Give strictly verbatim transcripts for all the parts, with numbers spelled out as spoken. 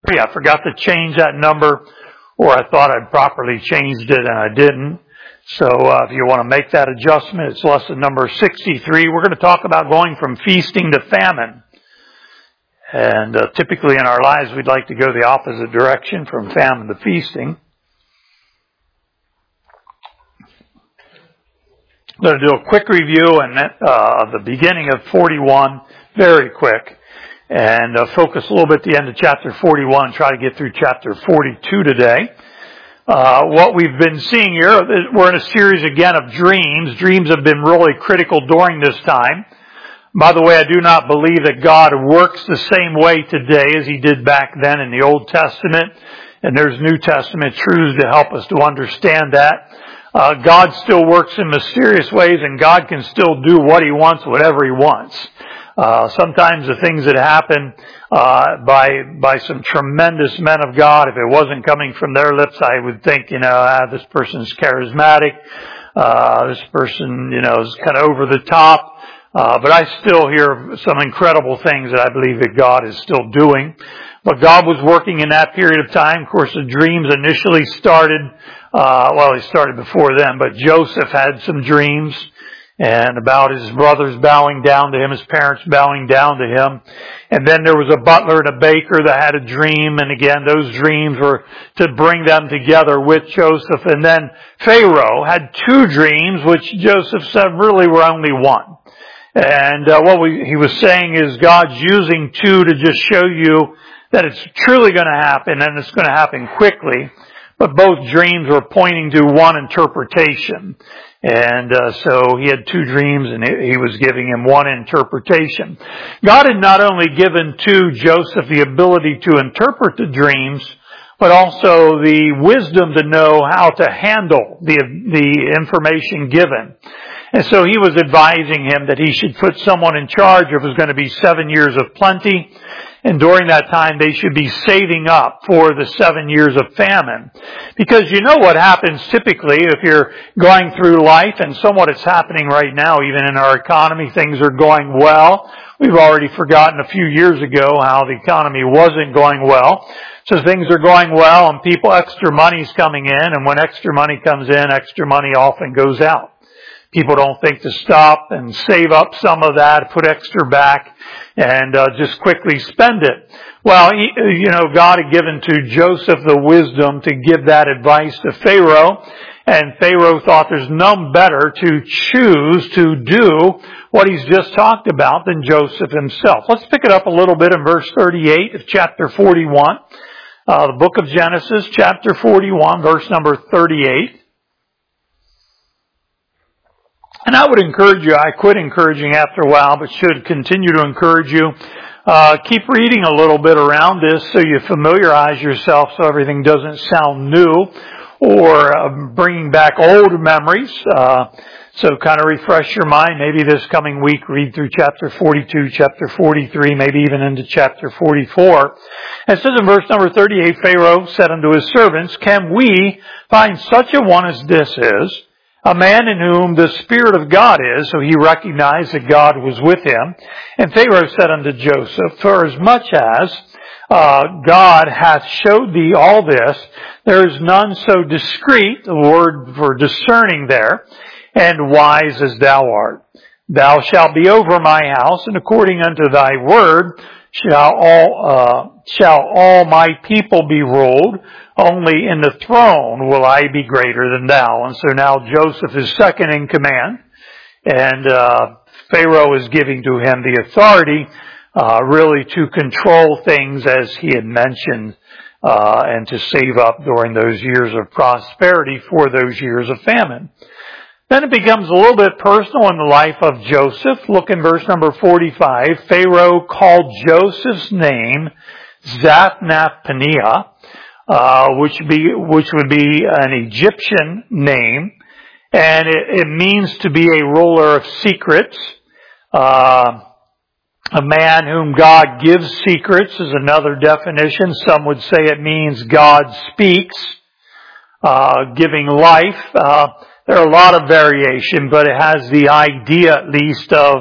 I forgot to change that number, or I thought I'd properly changed it and I didn't. So uh, if you want to make that adjustment, it's lesson number sixty-three. We're going to talk about going from feasting to famine. And uh, typically in our lives, we'd like to go the opposite direction, from famine to feasting. I'm going to do a quick review and uh, of the beginning of forty-one, very quick, and uh, focus a little bit at the end of chapter forty-one and try to get through chapter forty-two today. Uh, what we've been seeing here, we're in a series again of dreams. Dreams have been really critical during this time. By the way, I do not believe that God works the same way today as He did back then in the Old Testament. And there's New Testament truths to help us to understand that. Uh, God still works in mysterious ways, and God can still do what He wants, whatever He wants. Uh, sometimes the things that happen uh, by by some tremendous men of God, if it wasn't coming from their lips, I would think, you know, ah, this person's charismatic. Uh, this person, you know, is kind of over the top. Uh, but I still hear some incredible things that I believe that God is still doing. But God was working in that period of time. Of course, the dreams initially started, uh, well, He started before then, but Joseph had some dreams, and about his brothers bowing down to him, his parents bowing down to him. And then there was a butler and a baker that had a dream, and again, those dreams were to bring them together with Joseph. And then Pharaoh had two dreams, which Joseph said really were only one. And uh, what we, he was saying is God's using two to just show you that it's truly going to happen, and it's going to happen quickly. But both dreams were pointing to one interpretation. And uh, so he had two dreams, and he was giving him one interpretation. God had not only given to Joseph the ability to interpret the dreams, but also the wisdom to know how to handle the the information given. And so he was advising him that he should put someone in charge. It was going to be seven years of plenty. And during that time, they should be saving up for the seven years of famine. Because you know what happens typically if you're going through life, and somewhat it's happening right now, even in our economy, things are going well. We've already forgotten a few years ago how the economy wasn't going well. So things are going well, and people, extra money's coming in, and when extra money comes in, extra money often goes out. People don't think to stop and save up some of that, put extra back, and uh, just quickly spend it. Well, he, you know, God had given to Joseph the wisdom to give that advice to Pharaoh, and Pharaoh thought there's none better to choose to do what he's just talked about than Joseph himself. Let's pick it up a little bit in verse thirty-eight of chapter forty-one. Uh, the book of Genesis, chapter forty-one, verse number thirty-eight. And I would encourage you, I quit encouraging after a while, but should continue to encourage you. Uh, keep reading a little bit around this so you familiarize yourself so everything doesn't sound new, or uh, bringing back old memories. Uh, so kind of refresh your mind. Maybe this coming week, read through chapter forty-two, chapter forty-three, maybe even into chapter forty-four. And it says in verse number thirty-eight, Pharaoh said unto his servants, can we find such a one as this is, a man in whom the Spirit of God is? So he recognized that God was with him. And Pharaoh said unto Joseph, for as much as uh, God hath showed thee all this, there is none so discreet, the word for discerning there, and wise as thou art. Thou shalt be over my house, and according unto thy word shall all uh, shall all my people be ruled. Only in the throne will I be greater than thou. And so now Joseph is second in command, and uh, Pharaoh is giving to him the authority uh, really to control things as he had mentioned, uh, and to save up during those years of prosperity for those years of famine. Then it becomes a little bit personal in the life of Joseph. Look in verse number forty-five. Pharaoh called Joseph's name Zaphnath-Paneah, Uh, which be which would be an Egyptian name, and it, it means to be a ruler of secrets. Uh, a man whom God gives secrets is another definition. Some would say it means God speaks, uh, giving life. Uh, there are a lot of variation, but it has the idea at least of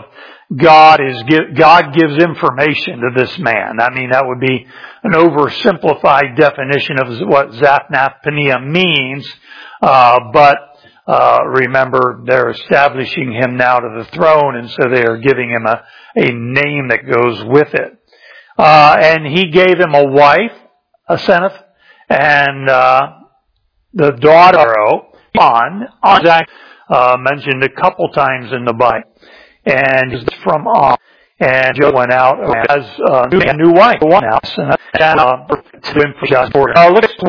God is God gives information to this man. I mean, that would be an oversimplified definition of what Zaphnath-Paneah means. Uh, but uh, remember, they're establishing him now to the throne, and so they are giving him a, a name that goes with it. Uh, and he gave him a wife, Asenath, and uh, the daughter, On, On uh, mentioned a couple times in the Bible. And he's from On. And Joe went out as uh, a new wife. And uh, look at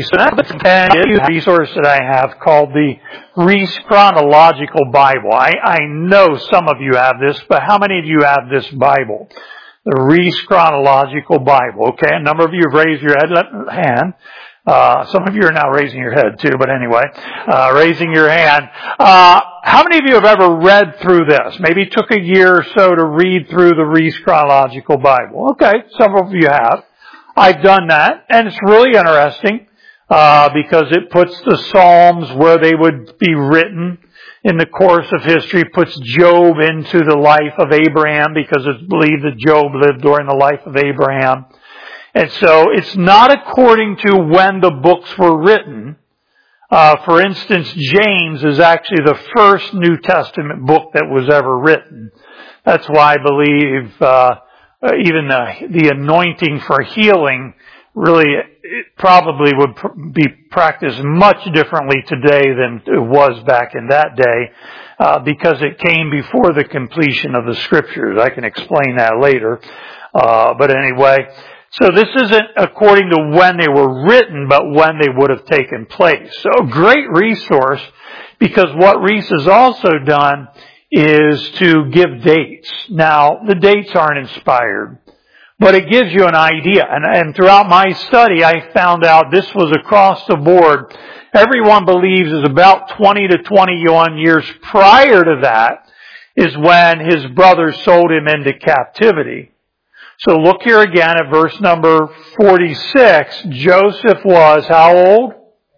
the resource that I have called the Reese Chronological Bible. I, I know some of you have this, but how many of you have this Bible? The Reese Chronological Bible. Okay, a number of you have raised your head, hand. Uh, some of you are now raising your head too, but anyway, uh, raising your hand. Uh, how many of you have ever read through this? Maybe it took a year or so to read through the Reese Chronological Bible. Okay, some of you have. I've done that, and it's really interesting, uh, because it puts the Psalms where they would be written in the course of history, puts Job into the life of Abraham, because it's believed that Job lived during the life of Abraham. And so it's not according to when the books were written. Uh, for instance, James is actually the first New Testament book that was ever written. That's why I believe uh, even the, the anointing for healing really it probably would pr- be practiced much differently today than it was back in that day, uh, because it came before the completion of the Scriptures. I can explain that later. Uh, but anyway... So this isn't according to when they were written, but when they would have taken place. So a great resource, because what Reese has also done is to give dates. Now, the dates aren't inspired, but it gives you an idea. And, and throughout my study, I found out this was across the board. Everyone believes is about twenty to twenty-one years prior to that is when his brothers sold him into captivity. So look here again at verse number forty-six. Joseph was how old?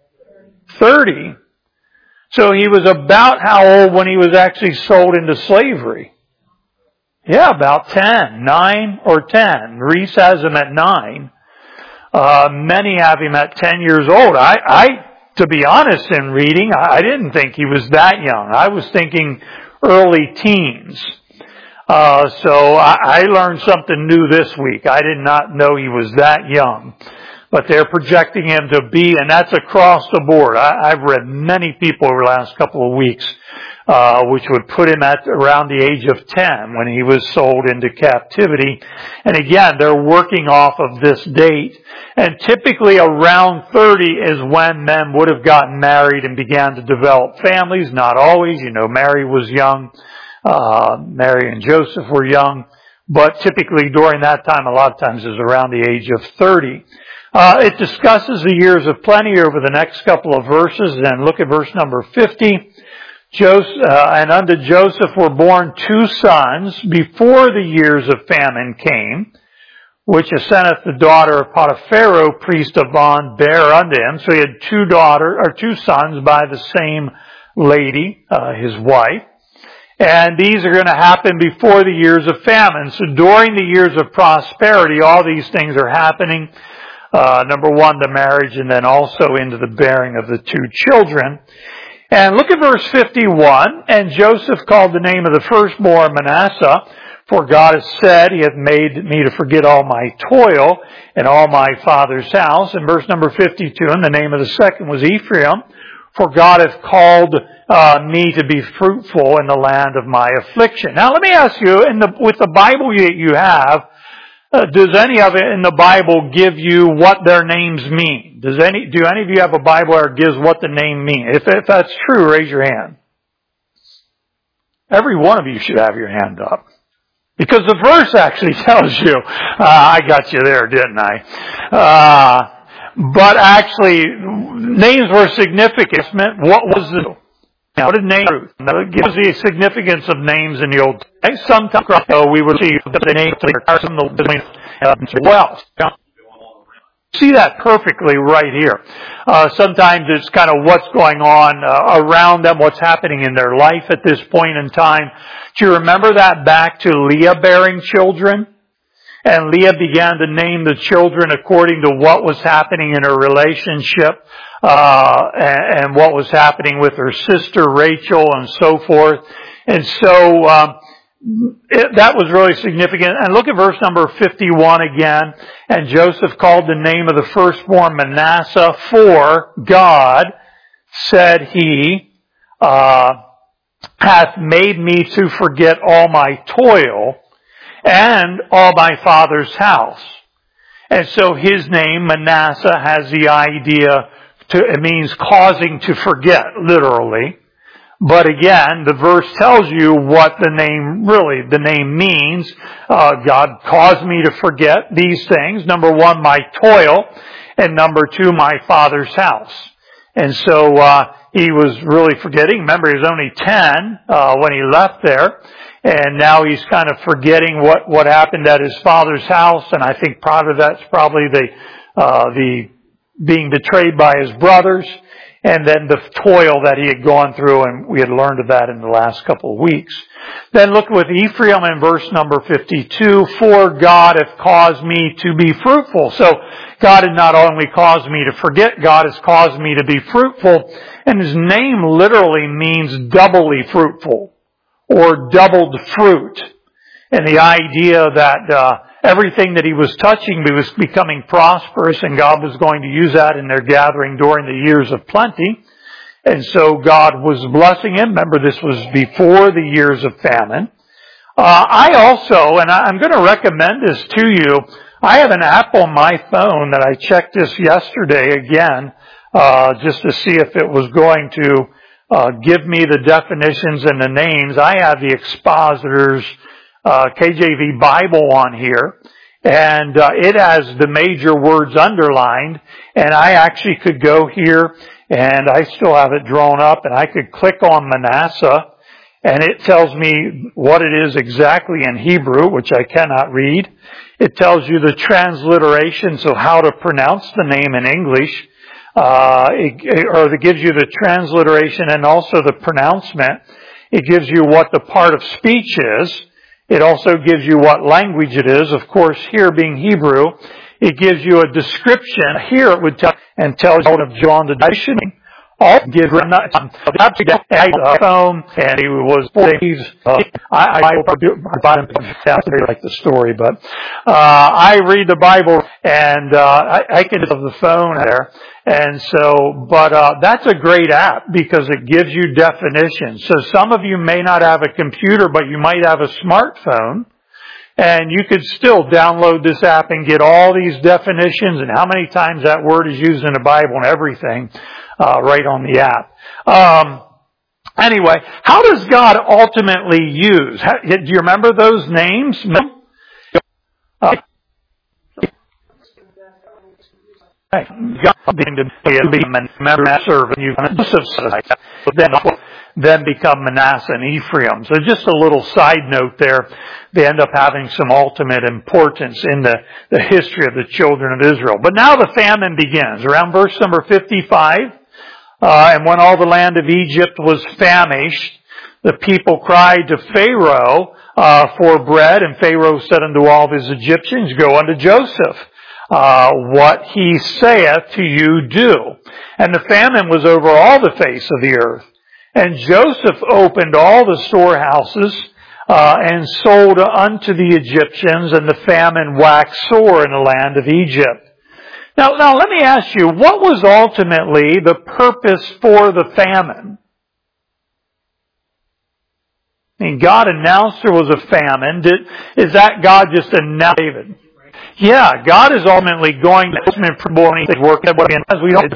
thirty. So he was about how old when he was actually sold into slavery? Yeah, about ten. nine or ten. Reese has him at nine. Uh, many have him at ten years old. I, I, to be honest in reading, I didn't think he was that young. I was thinking early teens. Uh, so I, I learned something new this week. I did not know he was that young. But they're projecting him to be, and that's across the board. I, I've read many people over the last couple of weeks, uh, which would put him at around the age of ten when he was sold into captivity. And again, they're working off of this date. And typically around thirty is when men would have gotten married and began to develop families. Not always. You know, Mary was young. Uh, Mary and Joseph were young, but typically during that time, a lot of times is around the age of thirty. Uh, it discusses the years of plenty over the next couple of verses, and look at verse number fifty. Joseph, uh, and unto Joseph were born two sons before the years of famine came, which Asenath, the daughter of Potipharah, priest of On, bare unto him. So he had two daughters, or two sons by the same lady, uh, his wife. And these are going to happen before the years of famine. So during the years of prosperity, all these things are happening. Uh, number one, the marriage, and then also into the bearing of the two children. And look at verse fifty-one. And Joseph called the name of the firstborn Manasseh, for God has said, He hath made me to forget all my toil and all my father's house. And verse number fifty-two, and the name of the second was Ephraim, for God hath called uh, me to be fruitful in the land of my affliction. Now let me ask you, in the, with the Bible that you have, uh, does any of it in the Bible give you what their names mean? Does any, do any of you have a Bible where it gives what the name means? If, if that's true, raise your hand. Every one of you should have your hand up. Because the verse actually tells you, uh, I got you there, didn't I? Uh, But actually, names were significant. What was the, what did name Ruth? It gives the significance of names in the Old Testament. Sometimes uh, we would see the names of the wealth. See that perfectly right here. Uh, sometimes it's kind of what's going on uh, around them, what's happening in their life at this point in time. Do you remember that back to Leah bearing children? And Leah began to name the children according to what was happening in her relationship, uh, and, and what was happening with her sister Rachel and so forth. And so, um, It, that was really significant. And look at verse number fifty-one again. And Joseph called the name of the firstborn Manasseh, for God, said he, uh, hath made me to forget all my toil and all my father's house. And so his name, Manasseh, has the idea to, it means causing to forget, literally. But again, the verse tells you what the name, really, the name means. Uh, God caused me to forget these things. Number one, my toil. And number two, my father's house. And so, uh, he was really forgetting. Remember, he was only ten, uh, when he left there. And now he's kind of forgetting what, what happened at his father's house. And I think part of that's probably the, uh, the being betrayed by his brothers. And then the toil that he had gone through, and we had learned of that in the last couple of weeks. Then look with Ephraim in verse number fifty-two, for God hath caused me to be fruitful. So God had not only caused me to forget, God has caused me to be fruitful. And his name literally means doubly fruitful, or doubled fruit. And the idea that uh everything that he was touching was becoming prosperous, and God was going to use that in their gathering during the years of plenty. And so God was blessing him. Remember, this was before the years of famine. Uh, I also, and I'm going to recommend this to you, I have an app on my phone that I checked this yesterday again, uh, just to see if it was going to uh, give me the definitions and the names. I have the Expositor's Uh, K J V Bible on here, and uh, it has the major words underlined, and I actually could go here, and I still have it drawn up, and I could click on Manasseh, and it tells me what it is exactly in Hebrew, which I cannot read. It tells you the transliteration, so how to pronounce the name in English, uh, it, or it gives you the transliteration and also the pronouncement. It gives you what the part of speech is. It also gives you what language it is. Of course, here being Hebrew, it gives you a description. Here it would tell and tells you of John the Baptist. All give him a phone, and he was four days. Uh, I, I provide him like the story, but uh, I read the Bible, and uh, I, I can have the phone there. And so, but uh, that's a great app because it gives you definitions. So some of you may not have a computer, but you might have a smartphone. And you could still download this app and get all these definitions and how many times that word is used in the Bible and everything uh, right on the app. Um, anyway, how does God ultimately use? How, do you remember those names? Uh, God being to be a member servant, you then then become Manasseh and Ephraim. So just a little side note there. They end up having some ultimate importance in the, the history of the children of Israel. But now the famine begins. Around verse number fifty-five, uh, and when all the land of Egypt was famished, the people cried to Pharaoh uh, for bread, and Pharaoh said unto all of his Egyptians, go unto Joseph. Uh, what he saith to you do. And the famine was over all the face of the earth. And Joseph opened all the storehouses, uh, and sold unto the Egyptians, and the famine waxed sore in the land of Egypt. Now, now let me ask you, what was ultimately the purpose for the famine? I mean, God announced there was a famine. Did, is that God just announced David? Yeah, God is ultimately going to work as we don't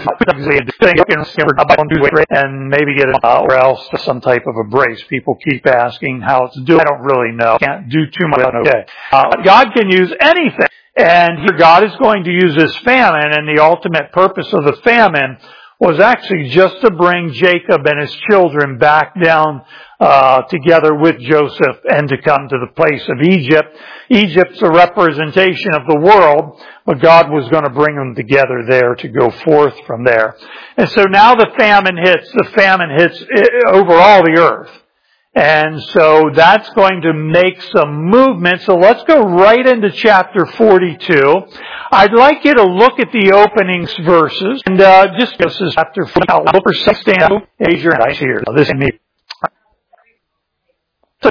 and maybe get it or else some type of a brace. People keep asking how it's doing. I don't really know. Can't do too much. Okay. Uh, God can use anything. And here God is going to use this famine, and the ultimate purpose of the famine was actually just to bring Jacob and his children back down uh, together with Joseph and to come to the place of Egypt. Egypt's a representation of the world, but God was going to bring them together there to go forth from there. And so now the famine hits. The famine hits over all the earth. And so that's going to make some movement. So let's go right into chapter forty-two. I'd like you to look at the opening verses. And uh, just this is chapter forty-two. Look for stand. Raise your eyes here. This is me. So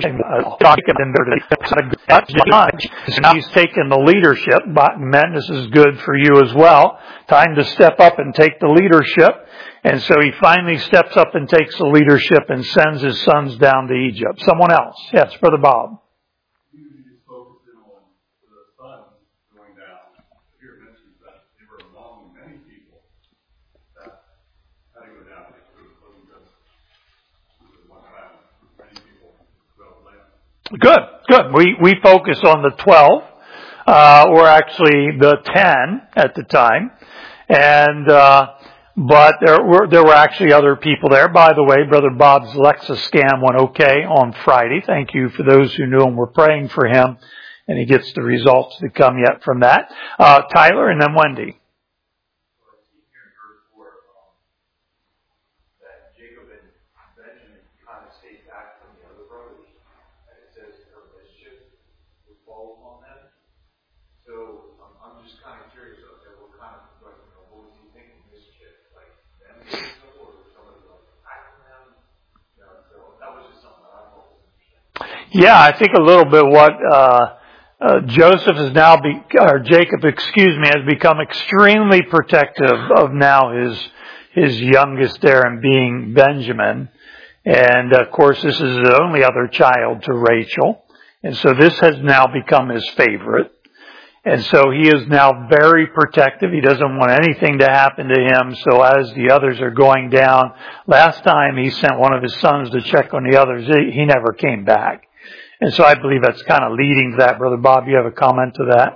now he's taken the leadership. Men, this is good for you as well. Time to step up and take the leadership. And so he finally steps up and takes the leadership and sends his sons down to Egypt. Someone else. Yes, Brother Bob. You just focused in on the sons going down. Here it mentions that they were among many people that had to go down. It wasn't just one family. Many people throughout the land. Good, good. We we focus on the twelve, uh, or actually the ten at the time, and. Uh, But there were there were actually other people there. By the way, Brother Bob's Lexus scam went okay on Friday. Thank you for those who knew him. We're praying for him, and he gets the results to come yet from that. Uh, Tyler, and then Wendy. Yeah, I think a little bit what uh, uh, Joseph is now, be, or Jacob, excuse me, has become extremely protective of now his his youngest there, and being Benjamin. And of course, this is the only other child to Rachel, and so this has now become his favorite. And so he is now very protective. He doesn't want anything to happen to him. So as the others are going down, last time he sent one of his sons to check on the others, he, he never came back. And so I believe that's kind of leading to that. Brother Bob, you have a comment to that?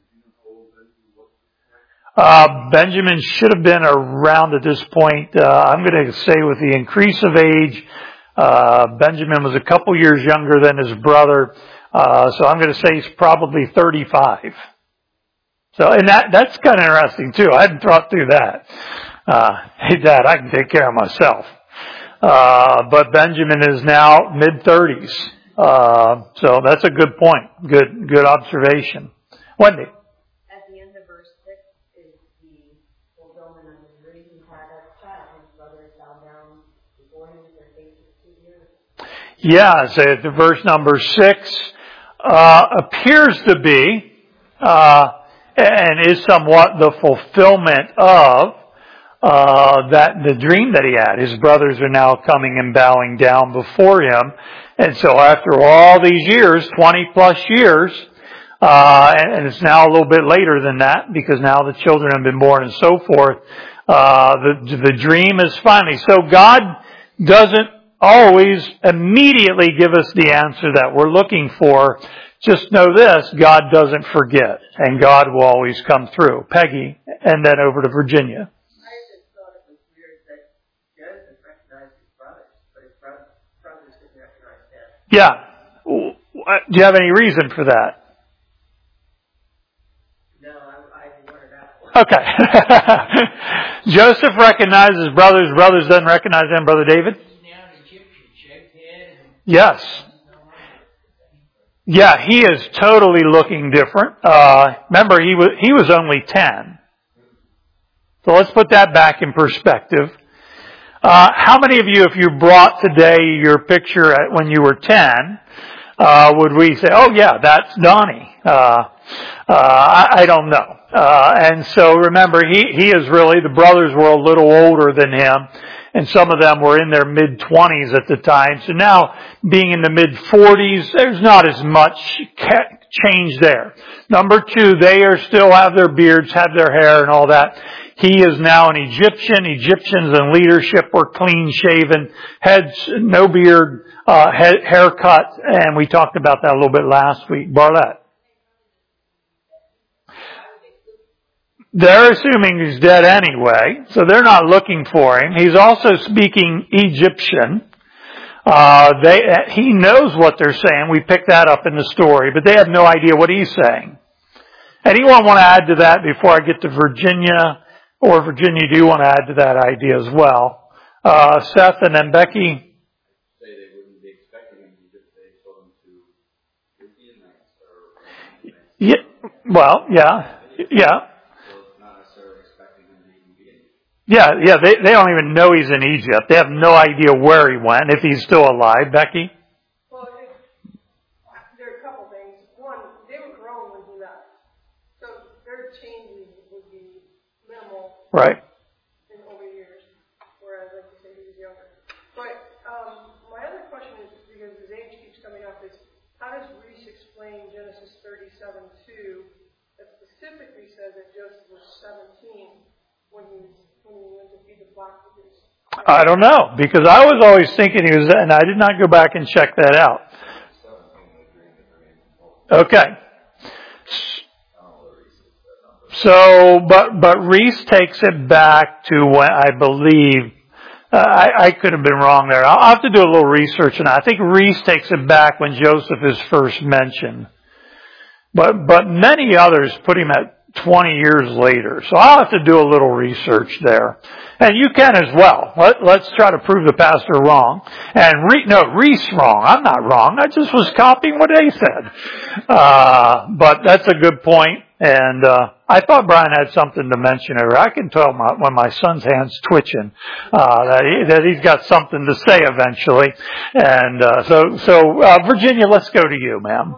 Uh, Benjamin should have been around at this point. Uh, I'm going to say with the increase of age, uh, Benjamin was a couple years younger than his brother. Uh, so I'm going to say he's probably thirty-five. So, and that, that's kind of interesting too. I hadn't thought through that. Uh, hey Dad, I can take care of myself. Uh, but Benjamin is now mid thirties. Uh, so that's a good point. Good, good observation. Wendy. At the end of verse six is the fulfillment of his dream. He had a child. His brothers fell down before him with their faces to the earth. Yeah, so the verse number six, uh, appears to be, uh, and is somewhat the fulfillment of, uh, that, the dream that he had. His brothers are now coming and bowing down before him. And so after all these years, twenty plus years, uh, and it's now a little bit later than that because now the children have been born and so forth, uh, the, the dream is finally, so God doesn't always immediately give us the answer that we're looking for. Just know this, God doesn't forget, and God will always come through. Peggy, and then over to Virginia. I just thought it was weird that Joseph recognized his brothers, but his brothers, brothers didn't recognize him. Yeah. Do you have any reason for that? No, I, I didn't learn that one. Okay. Joseph recognizes his brothers, brothers doesn't recognize them, Brother David? Yes. Yeah, he is totally looking different. Uh, remember, he was, he was only ten. So let's put that back in perspective. Uh, how many of you, if you brought today your picture at when you were ten, uh, would we say, oh yeah, that's Donnie? Uh, uh, I, I don't know. Uh, and so remember, he, he is really, the brothers were a little older than him. And some of them were in their mid-twenties at the time. So now, being in the mid-forties, there's not as much change there. Number two, they are still have their beards, have their hair and all that. He is now an Egyptian. Egyptians in leadership were clean-shaven, heads, no beard, uh, head, haircut, and we talked about that a little bit last week. Barlett. they're assuming he's dead anyway, so they're not looking for him. He's also speaking Egyptian. Uh, they, he knows what they're saying. We pick that up in the story, but they have no idea what he's saying. Anyone want to add to that before I get to Virginia? Or Virginia, do you want to add to that idea as well? Uh, Seth and then Becky? Say they wouldn't be expecting him to just say told them to be in that or yeah, well, yeah, yeah. Yeah, yeah, they, they don't even know he's in Egypt. They have no idea where he went, if he's still alive. Becky? Well, it, there are a couple things. One, they were grown when he left. So their changes would be minimal. Right. In over years. Whereas, like you say, he was younger. But um, my other question is, because his age keeps coming up, is how does Reese explain Genesis thirty-seven two that specifically says that Joseph was seventeen when he was when he went to feed the flock with his... I don't know, because I was always thinking he was, and I did not go back and check that out. Okay. So, but, but Reese takes it back to when, I believe, uh, I, I could have been wrong there. I'll have to do a little research on that. I think Reese takes it back when Joseph is first mentioned. But, but many others put him at twenty years later. So I'll have to do a little research there. And you can as well. Let, let's try to prove the pastor wrong. And Re, no, Reese wrong. I'm not wrong. I just was copying what they said. Uh, but that's a good point. And, uh, I thought Brian had something to mention here. I can tell my, when my son's hand's twitching, uh, that, he, that he's got something to say eventually. And, uh, so, so, uh, Virginia, let's go to you, ma'am.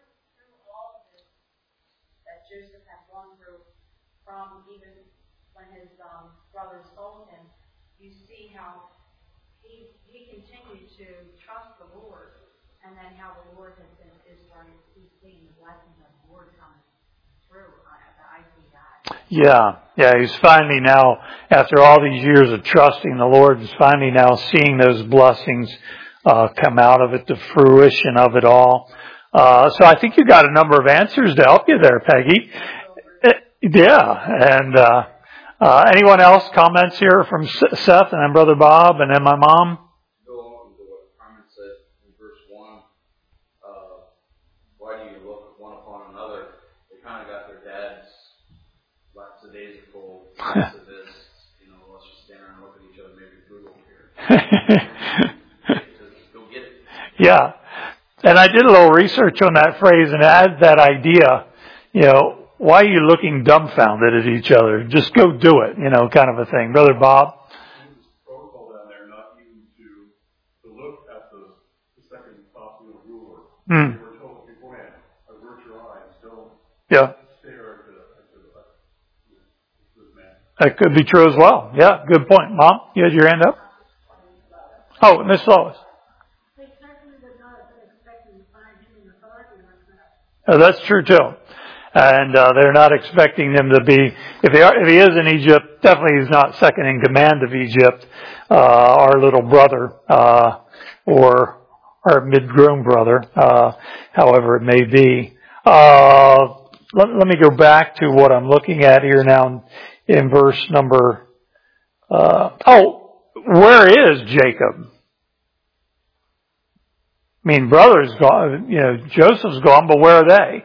Yeah, yeah, he's finally now, after all these years of trusting the Lord, he's finally now seeing those blessings uh come out of it, the fruition of it all. Uh so I think you got a number of answers to help you there, Peggy. Uh, yeah, and uh, uh anyone else comments here from Seth and then Brother Bob and then my mom? Go on to what Carmen said in verse one. Uh, why do you look one upon another? They kind of got their dad's lots of days are full, lots of this, you know, let's just stand around and look at each other, maybe Google here. Just go get it. Yeah. And I did a little research on that phrase and add that idea, you know, why are you looking dumbfounded at each other? Just go do it, you know, kind of a thing. Brother Bob? There's protocol down there not even to, to look at the, the second possible ruler. Mm. They were told beforehand, avert your eyes, don't Yeah. stare at the, at the, at the man. That could be true as well. Yeah, good point. Mom, you had your hand up? Oh, Miss Lois. Oh, that's true too. And uh, they're not expecting him to be, if he, are, if he is in Egypt, definitely he's not second in command of Egypt, uh, our little brother, uh, or our mid-grown brother, uh, however it may be. Uh, let, let me go back to what I'm looking at here now in, in verse number, uh, oh, where is Jacob? I mean, brother's gone, you know, Joseph's gone, but where are they?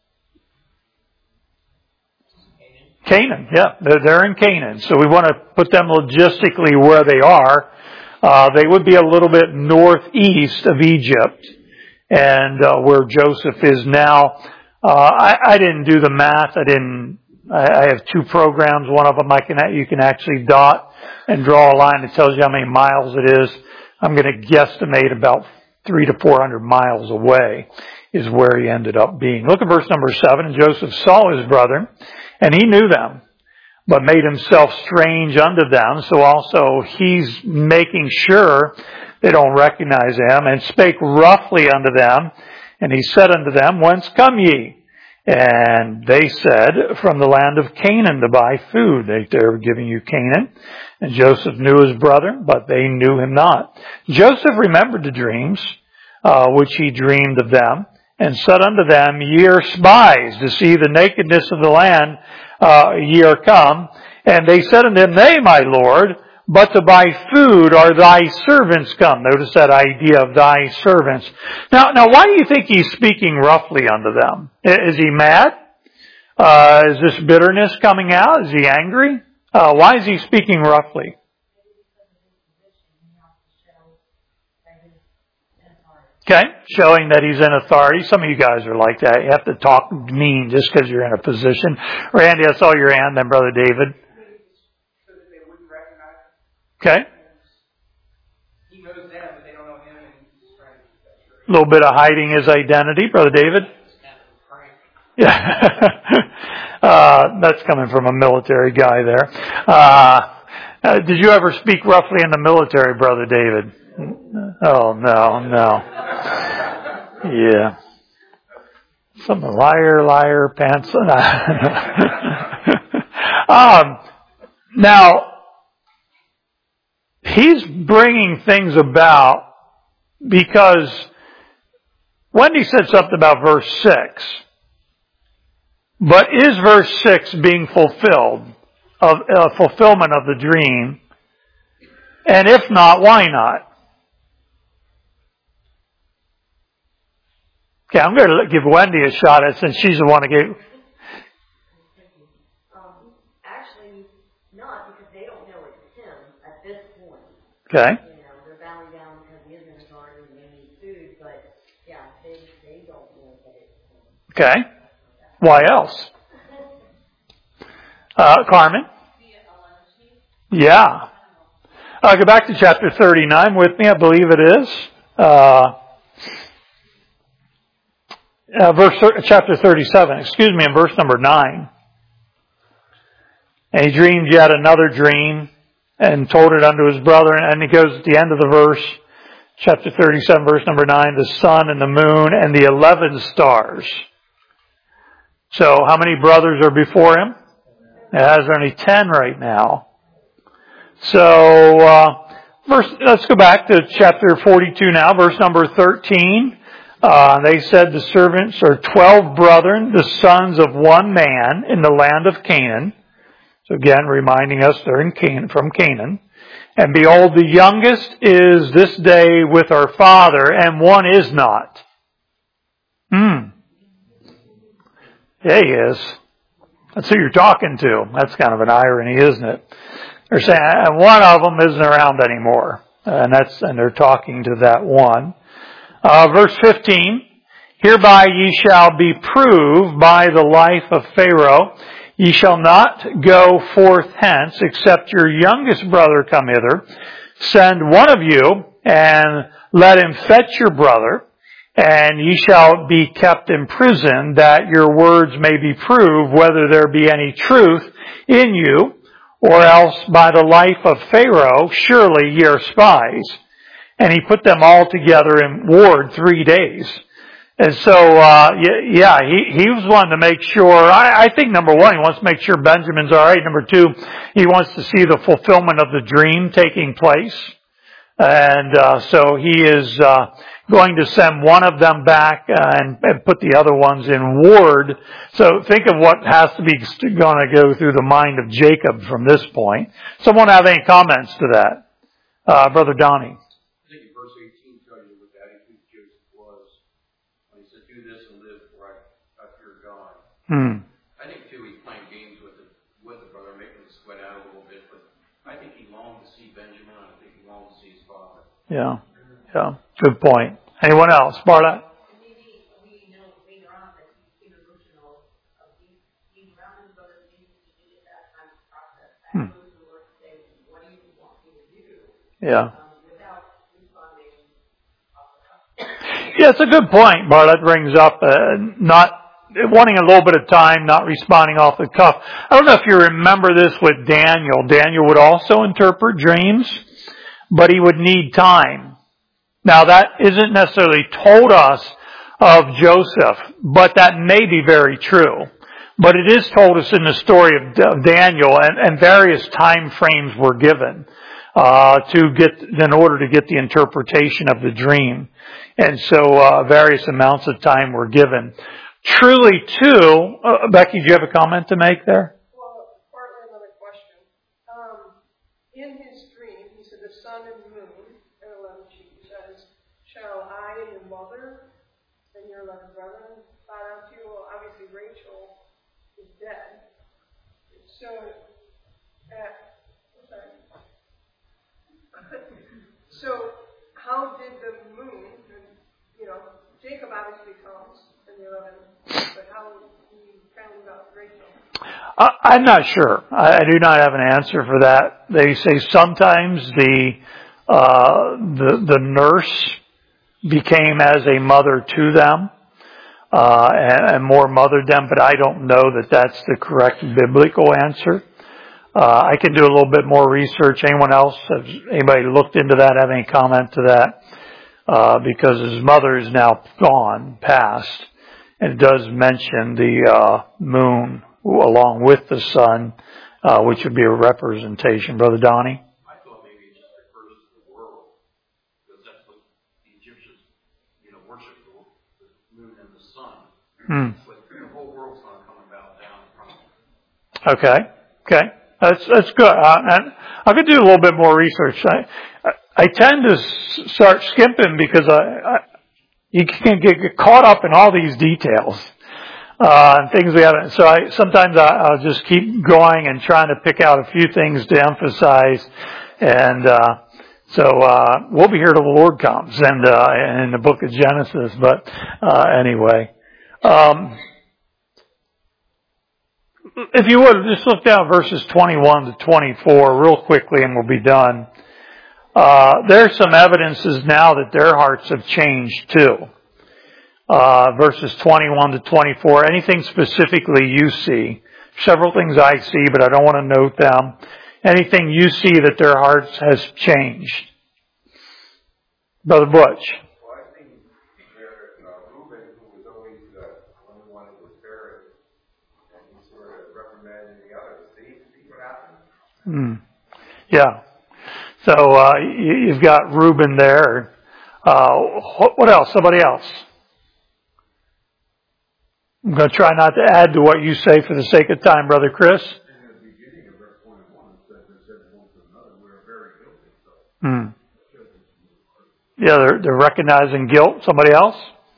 Canaan, yeah, they're, they're in Canaan. So we want to put them logistically where they are. Uh, they would be a little bit northeast of Egypt and uh, where Joseph is now. Uh, I, I didn't do the math. I didn't, I, I have two programs. One of them I can, you can actually dot and draw a line that tells you how many miles it is. I'm going to guesstimate about three to four hundred miles away is where he ended up being. Look at verse number seven. And Joseph saw his brethren, and he knew them, but made himself strange unto them. So also he's making sure they don't recognize him, and spake roughly unto them. And he said unto them, Whence come ye? And they said, From the land of Canaan to buy food. They, they were giving you Canaan. And Joseph knew his brethren, but they knew him not. Joseph remembered the dreams, uh, which he dreamed of them, and said unto them, Ye are spies to see the nakedness of the land uh, ye are come. And they said unto him, Nay, my Lord, but to buy food are thy servants come. Notice that idea of thy servants. Now, now, why do you think he's speaking roughly unto them? Is he mad? Uh, is this bitterness coming out? Is he angry? Uh, why is he speaking roughly? Okay, showing that he's in authority. Some of you guys are like that. You have to talk mean just because you're in a position. Randy, I saw your hand, then Brother David. So that they wouldn't recognize him. Okay. He knows them, but they don't know him, and he's just trying to keep that straight. A little bit of hiding his identity, Brother David. Yeah. uh, that's coming from a military guy there. Uh, uh, did you ever speak roughly in the military, Brother David? Oh, no, no. Yeah. Some liar, liar, pants. um, now, he's bringing things about because Wendy said something about verse six. But is verse six being fulfilled, of uh, fulfillment of the dream? And if not, why not? Okay, I'm going to give Wendy a shot at it since she's the one who gave. Um, actually, not because they don't know it's him at this point. Okay. You know, they're bowing down because he is in the garden and they need food, but yeah, they they don't know that it's him. Okay. Why else? Uh, Carmen? Yeah. Uh, go back to chapter thirty-nine with me, I believe it is. Uh, uh, verse chapter thirty-seven, excuse me, in verse number nine. And he dreamed yet another dream and told it unto his brother. And he goes at the end of the verse, chapter thirty-seven, verse number nine, the sun and the moon and the eleven stars. So how many brothers are before him? It has only ten right now. So, uh, verse, let's go back to chapter forty-two now, verse number thirteen. Uh, they said the servants are twelve brethren, the sons of one man in the land of Canaan. So again, reminding us they're in Canaan, from Canaan. And behold, the youngest is this day with our father, and one is not. Hmm. Yeah, he is. That's who you're talking to. That's kind of an irony, isn't it? They're saying, and one of them isn't around anymore. And that's, and they're talking to that one. Uh, verse fifteen, hereby ye shall be proved by the life of Pharaoh. Ye shall not go forth hence, except your youngest brother come hither. Send one of you, and let him fetch your brother, and ye shall be kept in prison, that your words may be proved, whether there be any truth in you, or else by the life of Pharaoh, surely ye are spies. And he put them all together in ward three days. And so, uh, yeah, he, he was wanting to make sure, I, I think number one, he wants to make sure Benjamin's alright. Number two, he wants to see the fulfillment of the dream taking place. And, uh, so he is, uh, going to send one of them back uh, and, and put the other ones in ward. So think of what has to be going to go through the mind of Jacob from this point. Someone have any comments to that? Uh, Brother Donnie. I think in verse eighteen tells you what the attitude of Joseph was. When he said, do this and live for I, after you're gone. Hmm. I think too he's playing games with the, with the brother, making him sweat out a little bit, but I think he longed to see Benjamin, and I think he longed to see his father. Yeah. Yeah. Good point. Anyone else? Barla? Maybe we know later on that he was emotional of being, being around his brother, being at that time of process. That goes to the Lord to say, what do you want me to do? Yeah. Um, without responding off the cuff. Yeah, it's a good point, Barla. It brings up uh, not wanting a little bit of time, not responding off the cuff. I don't know if you remember this with Daniel. Daniel would also interpret dreams, but he would need time. Now that isn't necessarily told us of Joseph, but that may be very true. But it is told us in the story of, of Daniel, and, and various time frames were given uh, to get in order to get the interpretation of the dream, and so uh, various amounts of time were given. Truly, too, uh, Becky, do you have a comment to make there? Well, in his dream, he said, the sun and moon and eleven chiefs. He says, shall I and your mother and your eleven brethren bow down to you? Well, obviously Rachel is dead. So, uh, sorry. So, how did the moon, you know, Jacob obviously comes in the eleven, but how he found out Rachel? I, I'm not sure. I, I do not have an answer for that. They say sometimes the uh, the the nurse became as a mother to them uh, and, and more mothered them, but I don't know that that's the correct biblical answer. Uh, I can do a little bit more research. Anyone else? Has anybody looked into that? Have any comment to that? Uh, because his mother is now gone, passed, and it does mention the uh, moon along with the sun, uh, which would be a representation. Brother Donnie? I thought maybe it just refers to the world, because that's what the Egyptians, you know, worship the, the moon and the sun. Hmm. But the whole world's going to come about down from it. Okay. Okay. That's that's good. Uh, and I could do a little bit more research. I I, I tend to s- start skipping because I, I you can get, get caught up in all these details uh, and things we haven't. So I sometimes I, I'll just keep going and trying to pick out a few things to emphasize. And uh, so uh, we'll be here till the Lord comes, and uh, in the book of Genesis. But uh, anyway. Um, If you would, just look down verses twenty-one to twenty-four real quickly and we'll be done. Uh, there's some evidences now that their hearts have changed too. Uh, verses twenty-one to twenty-four. Anything specifically you see? Several things I see, but I don't want to note them. Anything you see that their hearts has changed? Brother Butch. Well, I think there, uh, Reuben, who was always the only one who was buried, and he sort of reprimanded the others. See, see what happened? Hmm. Yeah. So uh, you, you've got Reuben there. Uh, what, what else? Somebody else? I'm going to try not to add to what you say for the sake of time, Brother Chris. In the beginning of verse twenty-one, it says, they said one to another, we are very guilty. So, Hmm. Yeah, they're, they're recognizing guilt. Somebody else?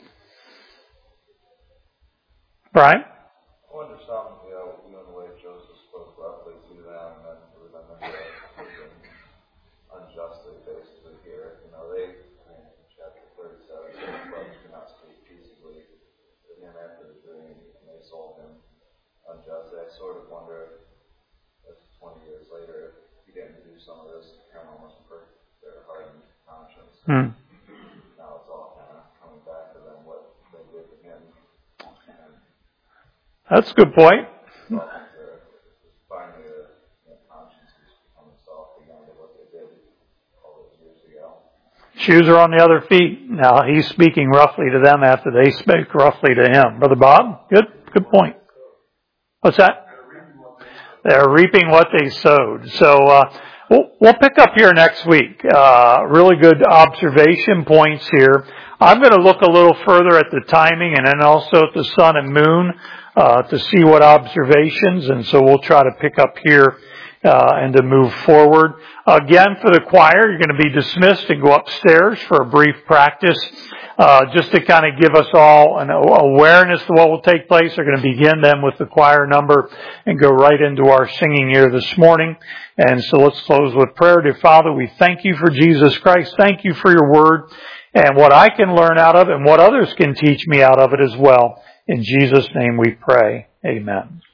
Brian? I wonder something, you know, you know, the way Joseph spoke roughly to them, and then for them to be unjustly, basically, here. You know, they, in chapter thirty-seven, said, brothers do not speak peaceably to him after the dream, and they sold him unjustly. I sort of wonder if twenty years later, if he didn't do some of this, kind of almost prick their hardened conscience. Hmm. Now it's all kind of coming back to them, what they did to him. And That's a good point. finally, the you know, conscience is becoming soft again to what they did all those years ago. Shoes are on the other feet. Now he's speaking roughly to them after they spake roughly to him. Brother Bob? Good, good point. What's that? They're reaping what they sowed. So, uh, we'll, we'll pick up here next week. Uh, really good observation points here. I'm going to look a little further at the timing and then also at the sun and moon, uh, to see what observations, and so we'll try to pick up here, uh, and to move forward. Again, for the choir, you're going to be dismissed and go upstairs for a brief practice. Uh, just to kind of give us all an awareness of what will take place. We're going to begin then with the choir number and go right into our singing here this morning. And so let's close with prayer. Dear Father, we thank you for Jesus Christ. Thank you for your word and what I can learn out of it and what others can teach me out of it as well. In Jesus' name we pray. Amen.